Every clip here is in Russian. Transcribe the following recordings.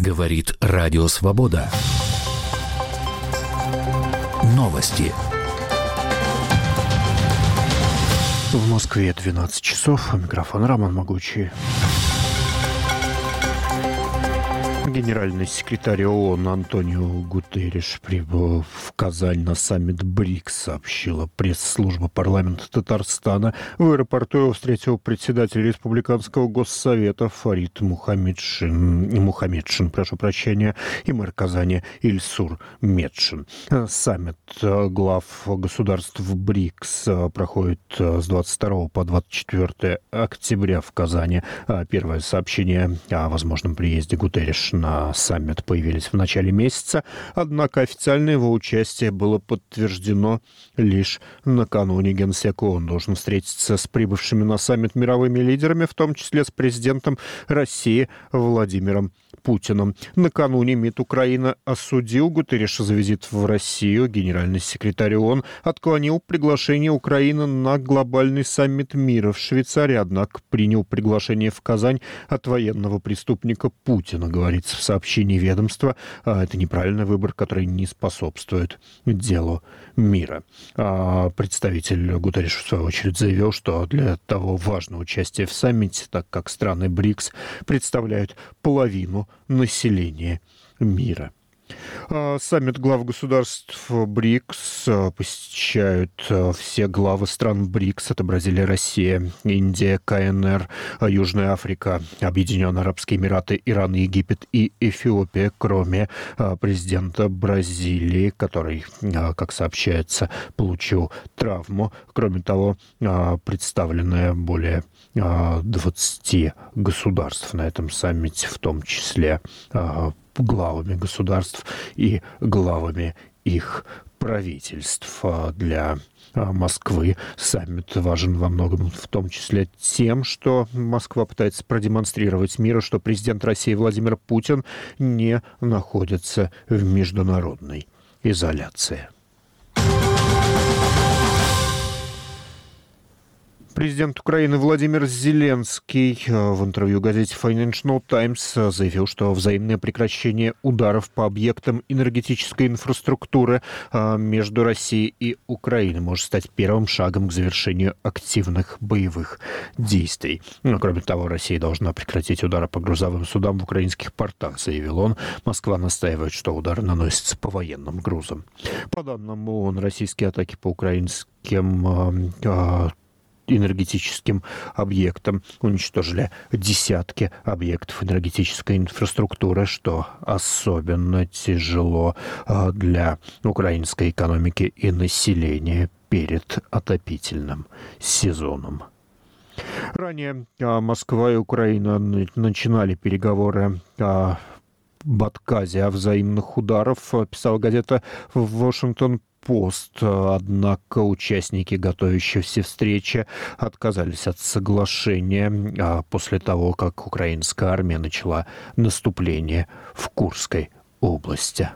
Говорит Радио Свобода. Новости. В Москве 12 часов. Микрофон Роман Могучий. Генеральный секретарь ООН Антонио Гутерриш прибыл в Казань на саммит БРИКС, сообщила пресс-служба парламента Татарстана. В аэропорту его встретил председатель Республиканского госсовета Фарид Мухаммедшин, и мэр Казани Ильсур Метшин. Саммит глав государств БРИКС проходит с 22 по 24 октября в Казани. Первое сообщение о возможном приезде Гутерриша на саммит появились в начале месяца, однако официальное его участие было подтверждено лишь накануне. Генсек ООН должен встретиться с прибывшими на саммит мировыми лидерами, в том числе с президентом России Владимиром Путиным. Накануне МИД Украины осудил Гутерриша за визит в Россию. Генеральный секретарь ООН отклонил приглашение Украины на глобальный саммит мира в Швейцарии, однако принял приглашение в Казань от военного преступника Путина, говорится в сообщении ведомства. Это неправильный выбор, который не способствует делу мира. Представитель Гутерриша, в свою очередь, заявил, что для того важно участие в саммите, так как страны БРИКС представляют половину населения мира. Саммит глав государств БРИКС посещают все главы стран БРИКС. Это Бразилия, Россия, Индия, КНР, Южная Африка, Объединенные Арабские Эмираты, Иран, Египет и Эфиопия, кроме президента Бразилии, который, как сообщается, получил травму. Кроме того, представлены более 20 государств на этом саммите, в том числе главами государств и главами их правительств. Для Москвы саммит важен во многом, в том числе тем, что Москва пытается продемонстрировать миру, что президент России Владимир Путин не находится в международной изоляции. Президент Украины Владимир Зеленский в интервью газете Financial Times заявил, что взаимное прекращение ударов по объектам энергетической инфраструктуры между Россией и Украиной может стать первым шагом к завершению активных боевых действий. Кроме того, Россия должна прекратить удары по грузовым судам в украинских портах, заявил он. Москва настаивает, что удар наносится по военным грузам. По данным ООН, российские атаки по украинским энергетическим объектам уничтожили десятки объектов энергетической инфраструктуры, что особенно тяжело для украинской экономики и населения перед отопительным сезоном. Ранее Москва и Украина начинали переговоры об отказе от взаимных ударов, писала газета «Вашингтон Пост». Однако участники готовящейся встречи отказались от соглашения после того, как украинская армия начала наступление в Курской области.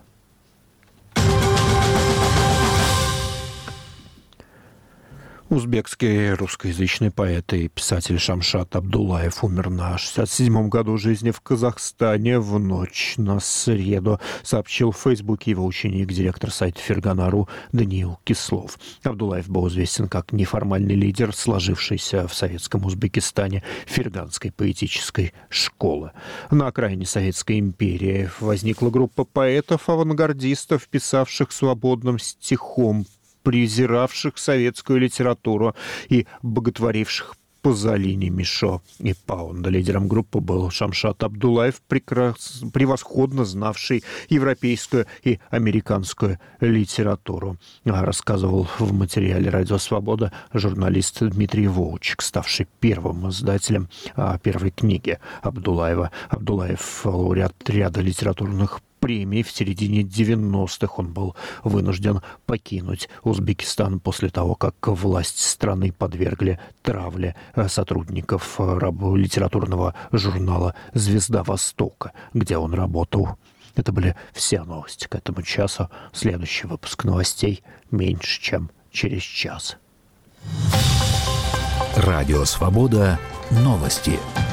Узбекский русскоязычный поэт и писатель Шамшат Абдулаев умер на 67-м году жизни в Казахстане в ночь на среду, сообщил в Фейсбуке его ученик, директор сайта Фергана.ру Даниил Кислов. Абдулаев был известен как неформальный лидер, сложившийся в советском Узбекистане ферганской поэтической школы. На окраине Советской империи возникла группа поэтов-авангардистов, писавших свободным стихом, презиравших советскую литературу и боготворивших Пазолини, Мишо и Паунда. Лидером группы был Шамшат Абдулаев, превосходно знавший европейскую и американскую литературу, рассказывал в материале «Радио Свобода» журналист Дмитрий Волчек, ставший первым издателем первой книги Абдулаева. Абдулаев — лауреат ряда литературных премий. В середине 90-х он был вынужден покинуть Узбекистан после того, как власти страны подвергли травле сотрудников литературного журнала «Звезда Востока», где он работал. Это были все новости к этому часу. Следующий выпуск новостей меньше, чем через час. Радио Свобода. Новости.